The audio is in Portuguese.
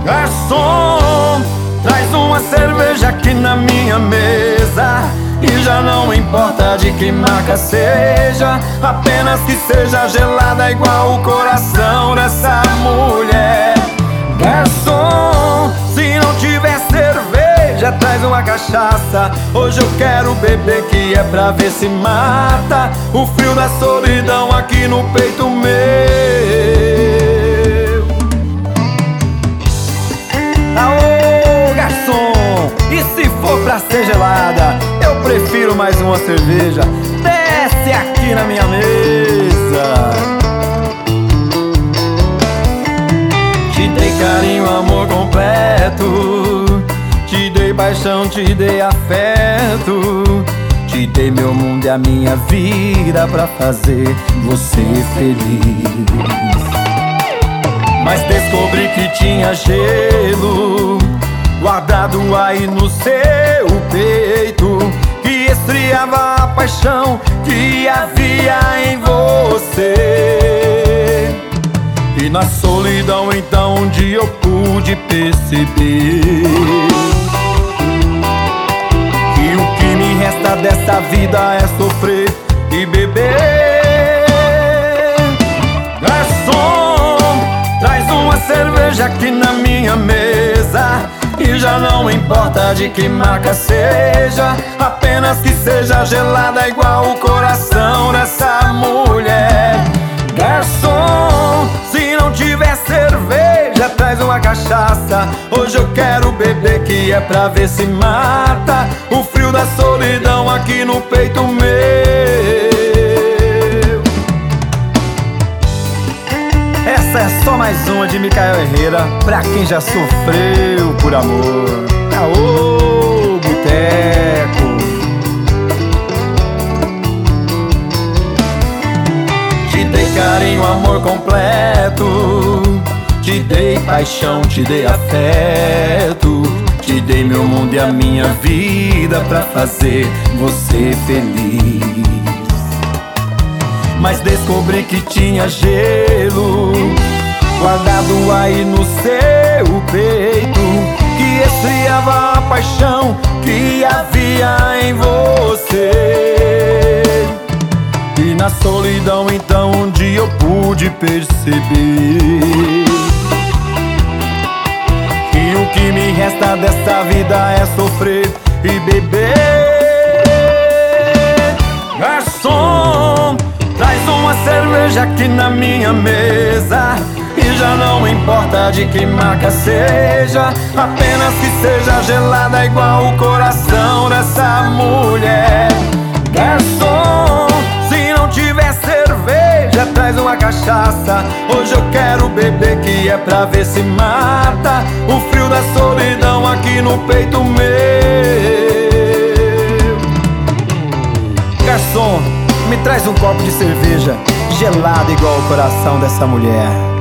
Garçom, traz uma cerveja aqui na minha mesa. E já não importa de que marca seja, apenas que seja gelada igual o coração dessa mulher. Garçom, se não tiver cerveja, traz uma cachaça. Hoje eu quero beber, que é pra ver se mata o frio da solidão aqui no peito meu. Aô, garçom, e se for pra ser gelada, eu prefiro mais uma cerveja. Desce aqui na minha mesa. Te dei carinho, amor completo. Te dei paixão, te dei afeto. Te dei meu mundo e a minha vida pra fazer você feliz. Mas descobri que tinha gelo guardado aí no seu peito, que esfriava a paixão que havia em você. E na solidão então um dia eu pude perceber que o que me resta dessa vida é sofrer e beber. Garçom, traz uma cerveja aqui na minha mesa. E já não importa de que marca seja, apenas que seja gelada igual o coração dessa mulher. Garçom, se não tiver cerveja, traz uma cachaça. Hoje eu quero beber, que é pra ver se mata o frio da solidão aqui no peito meu. Essa é só mais uma de Micael Herrera, pra quem já sofreu por amor. Aô, boteco. Te dei carinho, amor completo. Te dei paixão, te dei afeto. Te dei meu mundo e a minha vida pra fazer você feliz. Mas descobri que tinha gelo guardado aí no seu peito, que esfriava a paixão que havia em você. E na solidão então um dia eu pude perceber que o que me resta desta vida é sofrer e beber. Garçom, traz uma cerveja aqui na minha mesa. E já não importa de que marca seja, apenas que seja gelada igual o coração dessa mulher. Garçom, se não tiver cerveja, traz uma cachaça. Hoje eu quero beber, que é pra ver se mata o frio da solidão aqui no peito meu. Garçom, me traz um copo de cerveja gelada igual o coração dessa mulher.